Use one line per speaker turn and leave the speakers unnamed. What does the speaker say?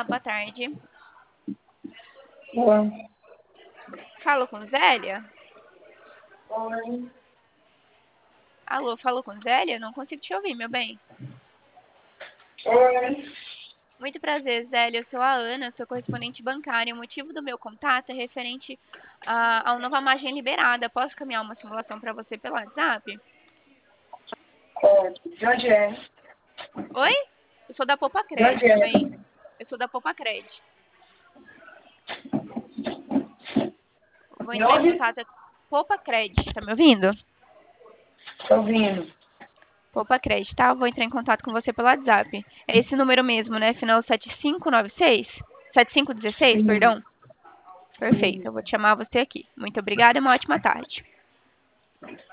Olá, boa tarde.
Oi.
Falo com Zélia?
Oi.
Alô, falo com Zélia? Não consigo te ouvir, meu bem.
Oi.
Muito prazer, Zélia. Eu sou a Ana, sou correspondente bancária. O motivo do meu contato é referente ao Nova Margem Liberada. Posso caminhar uma simulação para você pelo WhatsApp?
Pode. De onde é?
Oi? Eu sou da Poupa
De onde
Cred, meu
é?
bem. Eu sou da Poupa Cred. Vou
De
entrar em
onde?
contato. Poupa Cred, tá me ouvindo?
Estou ouvindo.
Poupa Cred, tá? Eu vou entrar em contato com você pelo WhatsApp. É esse número mesmo, né? Final 7596? 7516,
Sim.
perdão. Perfeito, eu vou te chamar você aqui. Muito obrigada e uma ótima tarde.